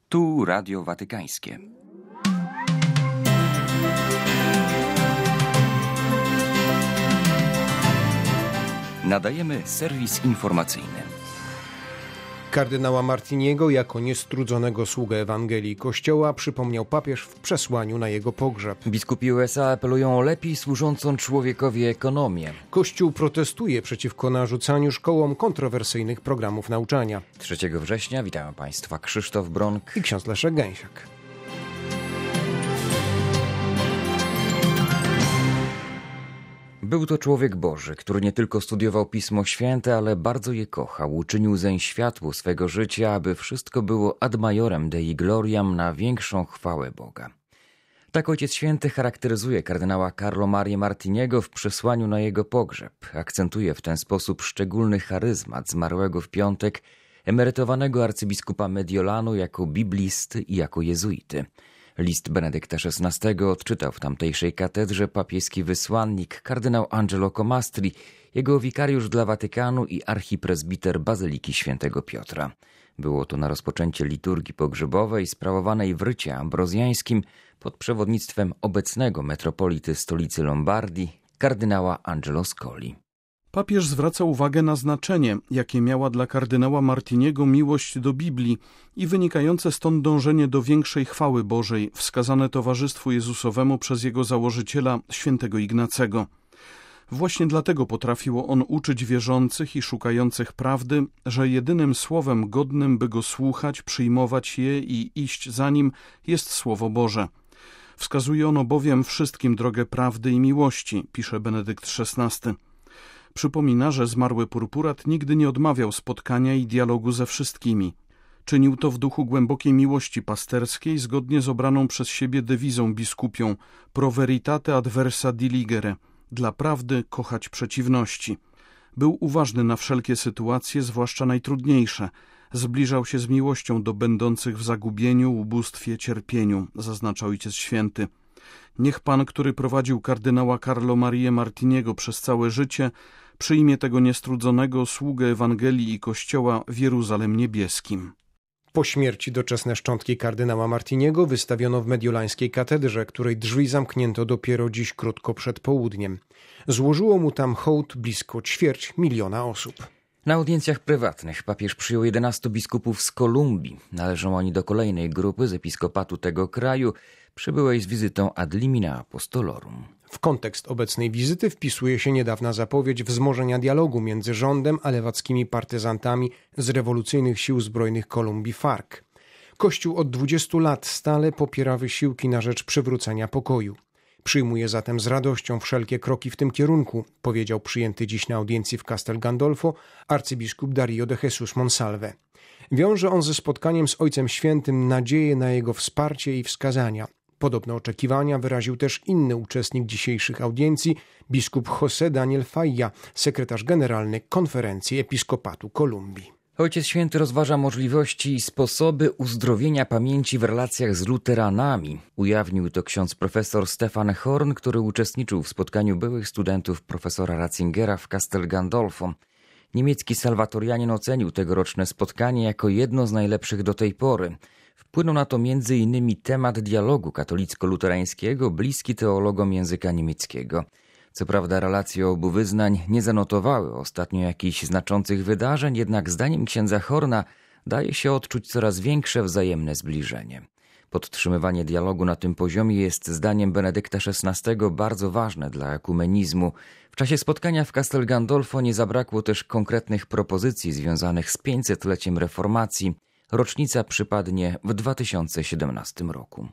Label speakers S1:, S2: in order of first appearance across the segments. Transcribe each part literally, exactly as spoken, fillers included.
S1: Tu Radio Watykańskie. Nadajemy serwis informacyjny.
S2: Kardynała Martiniego jako niestrudzonego sługę Ewangelii Kościoła przypomniał papież w przesłaniu na jego pogrzeb.
S1: Biskupi U S A apelują o lepiej służącą człowiekowi ekonomię.
S2: Kościół protestuje przeciwko narzucaniu szkołom kontrowersyjnych programów nauczania.
S1: trzeciego września witają Państwa Krzysztof Bronk
S2: i ksiądz Leszek Gęsiak.
S1: Był to człowiek Boży, który nie tylko studiował Pismo Święte, ale bardzo je kochał. Uczynił zeń światło swego życia, aby wszystko było ad majorem Dei gloriam, na większą chwałę Boga. Tak Ojciec Święty charakteryzuje kardynała Carlo Marię Martiniego w przesłaniu na jego pogrzeb. Akcentuje w ten sposób szczególny charyzmat zmarłego w piątek emerytowanego arcybiskupa Mediolanu jako biblisty i jako jezuity. List Benedykta szesnastego odczytał w tamtejszej katedrze papieski wysłannik kardynał Angelo Comastri, jego wikariusz dla Watykanu i archipresbiter Bazyliki Świętego Piotra. Było to na rozpoczęcie liturgii pogrzebowej sprawowanej w rycie ambrozjańskim pod przewodnictwem obecnego metropolity stolicy Lombardii, kardynała Angelo Scoli.
S3: Papież zwraca uwagę na znaczenie, jakie miała dla kardynała Martiniego miłość do Biblii i wynikające stąd dążenie do większej chwały Bożej, wskazane Towarzystwu Jezusowemu przez jego założyciela, świętego Ignacego. Właśnie dlatego potrafił on uczyć wierzących i szukających prawdy, że jedynym słowem godnym, by go słuchać, przyjmować je i iść za nim, jest Słowo Boże. Wskazuje ono bowiem wszystkim drogę prawdy i miłości, pisze Benedykt szesnasty. Przypomina, że zmarły purpurat nigdy nie odmawiał spotkania i dialogu ze wszystkimi. Czynił to w duchu głębokiej miłości pasterskiej, zgodnie z obraną przez siebie dewizą biskupią pro veritate adversa diligere, dla prawdy kochać przeciwności. Był uważny na wszelkie sytuacje, zwłaszcza najtrudniejsze. Zbliżał się z miłością do będących w zagubieniu, ubóstwie, cierpieniu, zaznacza Ojciec Święty. Niech Pan, który prowadził kardynała Carlo Marię Martiniego przez całe życie, przyjmie tego niestrudzonego sługę Ewangelii i Kościoła w Jeruzalem Niebieskim.
S2: Po śmierci doczesne szczątki kardynała Martiniego wystawiono w mediolańskiej katedrze, której drzwi zamknięto dopiero dziś krótko przed południem. Złożyło mu tam hołd blisko ćwierć miliona osób.
S1: Na audiencjach prywatnych papież przyjął jedenastu biskupów z Kolumbii. Należą oni do kolejnej grupy z episkopatu tego kraju, przybyłej z wizytą ad limina apostolorum.
S2: W kontekst obecnej wizyty wpisuje się niedawna zapowiedź wzmożenia dialogu między rządem a lewackimi partyzantami z rewolucyjnych sił zbrojnych Kolumbii FARC. Kościół od dwudziestu lat stale popiera wysiłki na rzecz przywrócenia pokoju. Przyjmuje zatem z radością wszelkie kroki w tym kierunku, powiedział przyjęty dziś na audiencji w Castel Gandolfo arcybiskup Dario de Jesus Monsalve. Wiąże on ze spotkaniem z Ojcem Świętym nadzieję na jego wsparcie i wskazania. Podobne oczekiwania wyraził też inny uczestnik dzisiejszych audiencji, biskup José Daniel Falla, sekretarz generalny Konferencji Episkopatu Kolumbii.
S1: Ojciec Święty rozważa możliwości i sposoby uzdrowienia pamięci w relacjach z luteranami. Ujawnił to ksiądz profesor Stefan Horn, który uczestniczył w spotkaniu byłych studentów profesora Ratzingera w Castel Gandolfo. Niemiecki salwatorianin ocenił tegoroczne spotkanie jako jedno z najlepszych do tej pory. Wpłynął na to między innymi temat dialogu katolicko-luterańskiego, bliski teologom języka niemieckiego. Co prawda relacje obu wyznań nie zanotowały ostatnio jakichś znaczących wydarzeń, jednak zdaniem księdza Horna daje się odczuć coraz większe wzajemne zbliżenie. Podtrzymywanie dialogu na tym poziomie jest zdaniem Benedykta szesnastego bardzo ważne dla ekumenizmu. W czasie spotkania w Castel Gandolfo nie zabrakło też konkretnych propozycji związanych z pięćsetleciem reformacji. Rocznica przypadnie w dwa tysiące siedemnastym roku.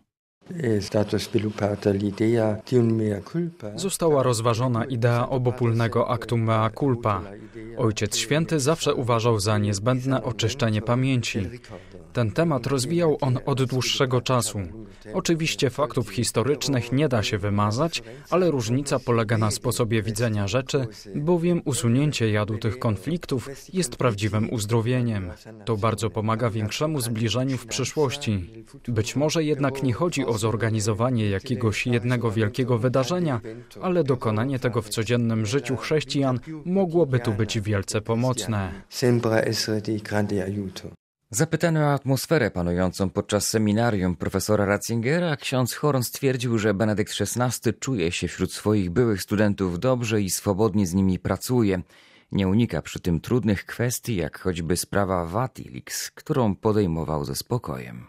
S4: Została rozważona idea obopólnego aktu mea culpa. Ojciec Święty zawsze uważał za niezbędne oczyszczenie pamięci. Ten temat rozwijał on od dłuższego czasu. Oczywiście faktów historycznych nie da się wymazać, ale różnica polega na sposobie widzenia rzeczy, bowiem usunięcie jadu tych konfliktów jest prawdziwym uzdrowieniem. To bardzo pomaga większemu zbliżeniu w przyszłości. Być może jednak nie chodzi o zorganizowanie jakiegoś jednego wielkiego wydarzenia, ale dokonanie tego w codziennym życiu chrześcijan mogłoby tu być wielce pomocne.
S1: Zapytany o atmosferę panującą podczas seminarium profesora Ratzingera, ksiądz Horn stwierdził, że Benedykt szesnasty czuje się wśród swoich byłych studentów dobrze i swobodnie z nimi pracuje. Nie unika przy tym trudnych kwestii, jak choćby sprawa Vatilix, którą podejmował ze spokojem.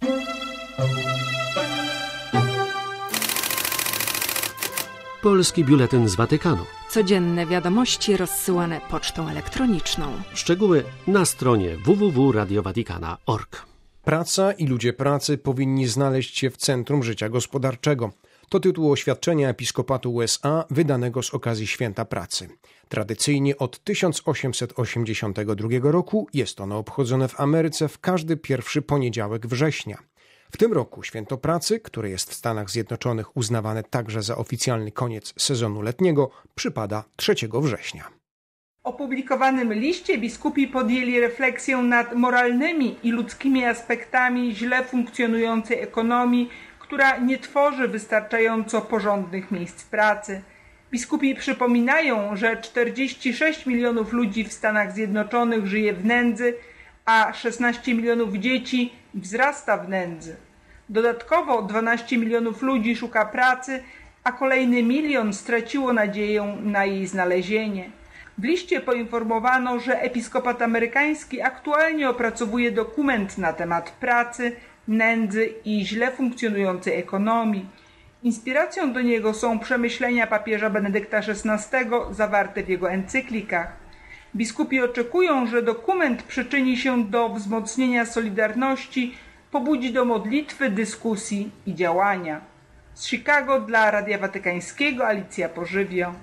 S5: Polski biuletyn z Watykanu.
S6: Codzienne wiadomości rozsyłane pocztą elektroniczną.
S5: Szczegóły na stronie w w w kropka radio watikana kropka org.
S2: Praca i ludzie pracy powinni znaleźć się w centrum życia gospodarczego. To tytuł oświadczenia Episkopatu U S A wydanego z okazji Święta Pracy. Tradycyjnie od tysiąc osiemset osiemdziesiątego drugiego roku jest ono obchodzone w Ameryce w każdy pierwszy poniedziałek września. W tym roku Święto Pracy, które jest w Stanach Zjednoczonych uznawane także za oficjalny koniec sezonu letniego, przypada trzeciego września.
S7: W opublikowanym liście biskupi podjęli refleksję nad moralnymi i ludzkimi aspektami źle funkcjonującej ekonomii, która nie tworzy wystarczająco porządnych miejsc pracy. Biskupi przypominają, że czterdzieści sześć milionów ludzi w Stanach Zjednoczonych żyje w nędzy, a szesnaście milionów dzieci wzrasta w nędzy. Dodatkowo dwanaście milionów ludzi szuka pracy, a kolejny milion straciło nadzieję na jej znalezienie. W liście poinformowano, że Episkopat Amerykański aktualnie opracowuje dokument na temat pracy, nędzy i źle funkcjonującej ekonomii. Inspiracją do niego są przemyślenia papieża Benedykta szesnastego zawarte w jego encyklikach. Biskupi oczekują, że dokument przyczyni się do wzmocnienia solidarności, pobudzi do modlitwy, dyskusji i działania. Z Chicago dla Radia Watykańskiego Alicja Pożywio.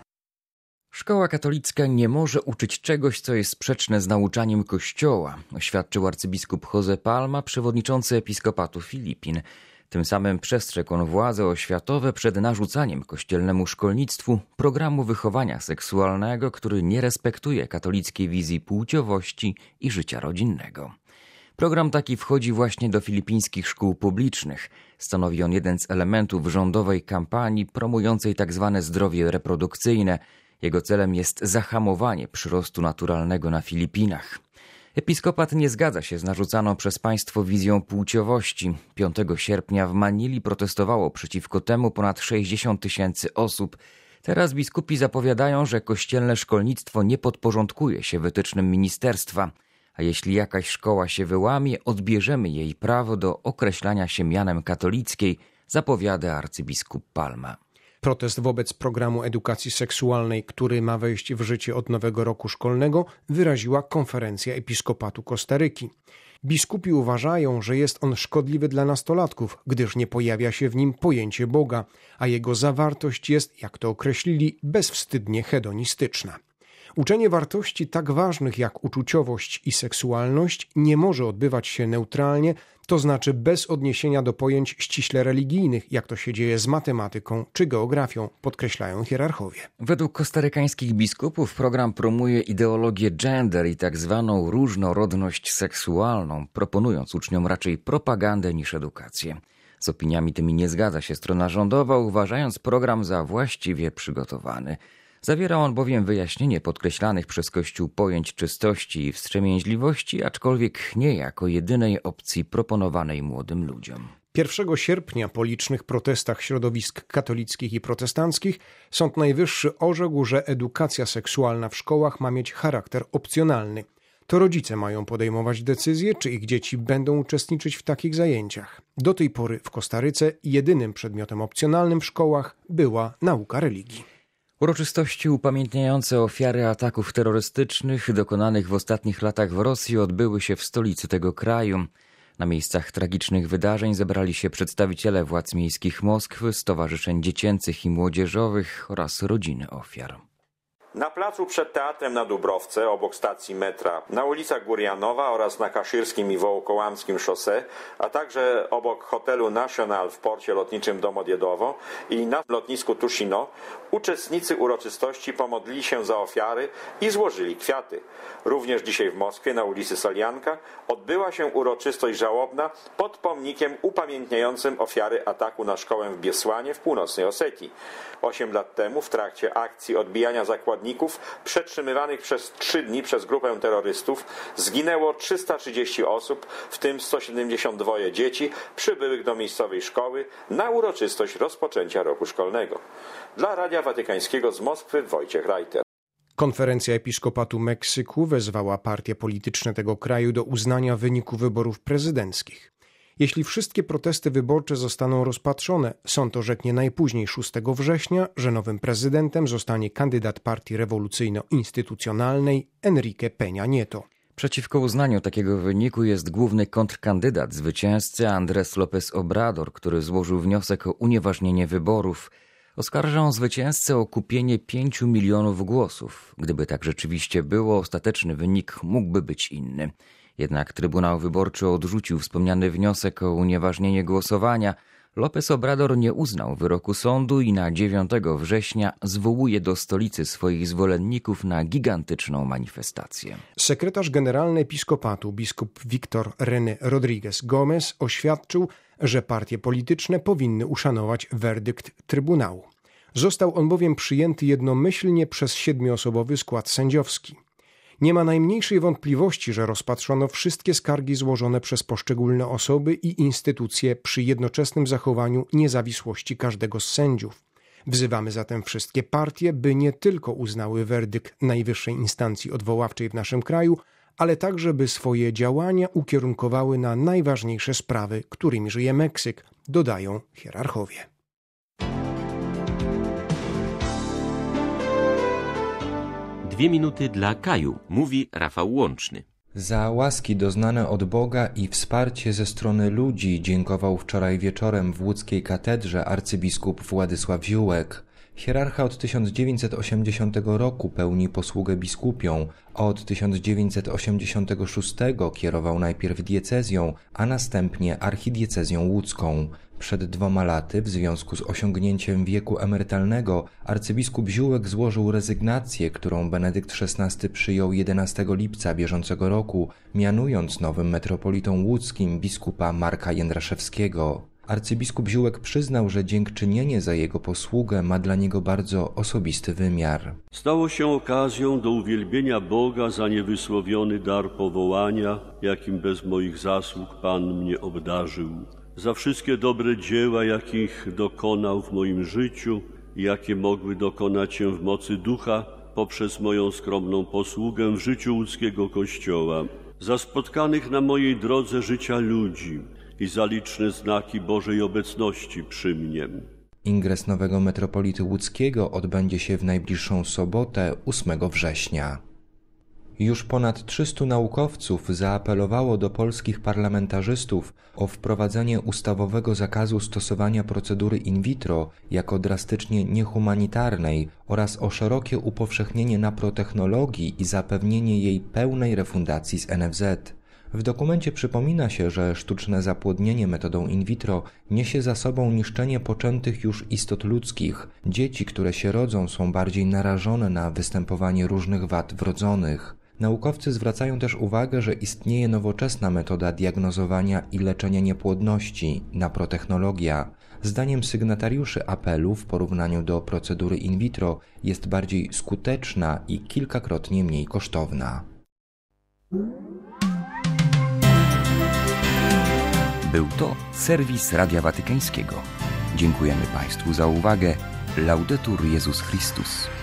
S1: Szkoła katolicka nie może uczyć czegoś, co jest sprzeczne z nauczaniem Kościoła, oświadczył arcybiskup Jose Palma, przewodniczący Episkopatu Filipin. Tym samym przestrzegł on władze oświatowe przed narzucaniem kościelnemu szkolnictwu programu wychowania seksualnego, który nie respektuje katolickiej wizji płciowości i życia rodzinnego. Program taki wchodzi właśnie do filipińskich szkół publicznych. Stanowi on jeden z elementów rządowej kampanii promującej tzw. zdrowie reprodukcyjne. Jego celem jest zahamowanie przyrostu naturalnego na Filipinach. Episkopat nie zgadza się z narzucaną przez państwo wizją płciowości. piątego sierpnia w Manili protestowało przeciwko temu ponad sześćdziesiąt tysięcy osób. Teraz biskupi zapowiadają, że kościelne szkolnictwo nie podporządkuje się wytycznym ministerstwa. A jeśli jakaś szkoła się wyłamie, odbierzemy jej prawo do określania się mianem katolickiej, zapowiada arcybiskup Palma.
S2: Protest wobec programu edukacji seksualnej, który ma wejść w życie od nowego roku szkolnego, wyraziła Konferencja Episkopatu Kostaryki. Biskupi uważają, że jest on szkodliwy dla nastolatków, gdyż nie pojawia się w nim pojęcie Boga, a jego zawartość jest, jak to określili, bezwstydnie hedonistyczna. Uczenie wartości tak ważnych jak uczuciowość i seksualność nie może odbywać się neutralnie, to znaczy bez odniesienia do pojęć ściśle religijnych, jak to się dzieje z matematyką czy geografią, podkreślają hierarchowie.
S1: Według kostarykańskich biskupów program promuje ideologię gender i tak zwaną różnorodność seksualną, proponując uczniom raczej propagandę niż edukację. Z opiniami tymi nie zgadza się strona rządowa, uważając program za właściwie przygotowany. Zawiera on bowiem wyjaśnienie podkreślanych przez Kościół pojęć czystości i wstrzemięźliwości, aczkolwiek nie jako jedynej opcji proponowanej młodym ludziom.
S2: pierwszego sierpnia po licznych protestach środowisk katolickich i protestanckich Sąd Najwyższy orzekł, że edukacja seksualna w szkołach ma mieć charakter opcjonalny. To rodzice mają podejmować decyzję, czy ich dzieci będą uczestniczyć w takich zajęciach. Do tej pory w Kostaryce jedynym przedmiotem opcjonalnym w szkołach była nauka religii.
S1: Uroczystości upamiętniające ofiary ataków terrorystycznych dokonanych w ostatnich latach w Rosji odbyły się w stolicy tego kraju. Na miejscach tragicznych wydarzeń zebrali się przedstawiciele władz miejskich Moskwy, stowarzyszeń dziecięcych i młodzieżowych oraz rodziny ofiar.
S8: Na placu przed Teatrem na Dubrowce, obok stacji metra, na ulicach Górjanowa oraz na Kaszyrskim i Wołokołamskim szosсе, a także obok hotelu National w porcie lotniczym Domodjedowo i na lotnisku Tushino, uczestnicy uroczystości pomodlili się za ofiary i złożyli kwiaty. Również dzisiaj w Moskwie na ulicy Solianka odbyła się uroczystość żałobna pod pomnikiem upamiętniającym ofiary ataku na szkołę w Biesłanie w północnej Osetii. Osiem lat temu w trakcie akcji odbijania zakładników zakładników przetrzymywanych przez trzy dni przez grupę terrorystów zginęło trzysta trzydzieści osób, w tym sto siedemdziesiąt dwa dzieci przybyłych do miejscowej szkoły na uroczystość rozpoczęcia roku szkolnego. Dla Radia Watykańskiego z Moskwy Wojciech Reiter.
S2: Konferencja Episkopatu Meksyku wezwała partie polityczne tego kraju do uznania wyniku wyborów prezydenckich. Jeśli wszystkie protesty wyborcze zostaną rozpatrzone, sąd orzeknie najpóźniej szóstego września, że nowym prezydentem zostanie kandydat partii rewolucyjno-instytucjonalnej Enrique Peña Nieto.
S1: Przeciwko uznaniu takiego wyniku jest główny kontrkandydat zwycięzcy Andrés López Obrador, który złożył wniosek o unieważnienie wyborów. Oskarża on zwycięzcę o kupienie pięciu milionów głosów. Gdyby tak rzeczywiście było, ostateczny wynik mógłby być inny. Jednak Trybunał Wyborczy odrzucił wspomniany wniosek o unieważnienie głosowania. López Obrador nie uznał wyroku sądu i na dziewiątego września zwołuje do stolicy swoich zwolenników na gigantyczną manifestację.
S2: Sekretarz generalny Episkopatu biskup Víctor René Rodríguez Gómez oświadczył, że partie polityczne powinny uszanować werdykt Trybunału. Został on bowiem przyjęty jednomyślnie przez siedmioosobowy skład sędziowski. Nie ma najmniejszej wątpliwości, że rozpatrzono wszystkie skargi złożone przez poszczególne osoby i instytucje przy jednoczesnym zachowaniu niezawisłości każdego z sędziów. Wzywamy zatem wszystkie partie, by nie tylko uznały werdykt najwyższej instancji odwoławczej w naszym kraju, ale także by swoje działania ukierunkowały na najważniejsze sprawy, którymi żyje Meksyk, dodają hierarchowie.
S9: Dwie minuty dla Kaju, mówi Rafał Łączny.
S10: Za łaski doznane od Boga i wsparcie ze strony ludzi dziękował wczoraj wieczorem w łódzkiej katedrze arcybiskup Władysław Ziółek. Hierarcha od tysiąc dziewięćset osiemdziesiątego roku pełni posługę biskupią, a od tysiąc dziewięćset osiemdziesiątego szóstego kierował najpierw diecezją, a następnie archidiecezją łódzką. Przed dwoma laty, w związku z osiągnięciem wieku emerytalnego, arcybiskup Ziółek złożył rezygnację, którą Benedykt szesnasty przyjął jedenastego lipca bieżącego roku, mianując nowym metropolitą łódzkim biskupa Marka Jędraszewskiego. Arcybiskup Ziółek przyznał, że dziękczynienie za jego posługę ma dla niego bardzo osobisty wymiar.
S11: Stało się okazją do uwielbienia Boga za niewysłowiony dar powołania, jakim bez moich zasług Pan mnie obdarzył. Za wszystkie dobre dzieła, jakich dokonał w moim życiu i jakie mogły dokonać się w mocy ducha poprzez moją skromną posługę w życiu łódzkiego Kościoła. Za spotkanych na mojej drodze życia ludzi i za liczne znaki Bożej obecności przy mnie.
S10: Ingres nowego metropolity łódzkiego odbędzie się w najbliższą sobotę, ósmego września. Już ponad trzystu naukowców zaapelowało do polskich parlamentarzystów o wprowadzenie ustawowego zakazu stosowania procedury in vitro jako drastycznie niehumanitarnej oraz o szerokie upowszechnienie naprotechnologii i zapewnienie jej pełnej refundacji z N F Z. W dokumencie przypomina się, że sztuczne zapłodnienie metodą in vitro niesie za sobą niszczenie poczętych już istot ludzkich. Dzieci, które się rodzą, są bardziej narażone na występowanie różnych wad wrodzonych. Naukowcy zwracają też uwagę, że istnieje nowoczesna metoda diagnozowania i leczenia niepłodności, naprotechnologia. Zdaniem sygnatariuszy apelu w porównaniu do procedury in vitro jest bardziej skuteczna i kilkakrotnie mniej kosztowna.
S1: Był to serwis Radia Watykańskiego. Dziękujemy Państwu za uwagę. Laudetur Jezus Chrystus.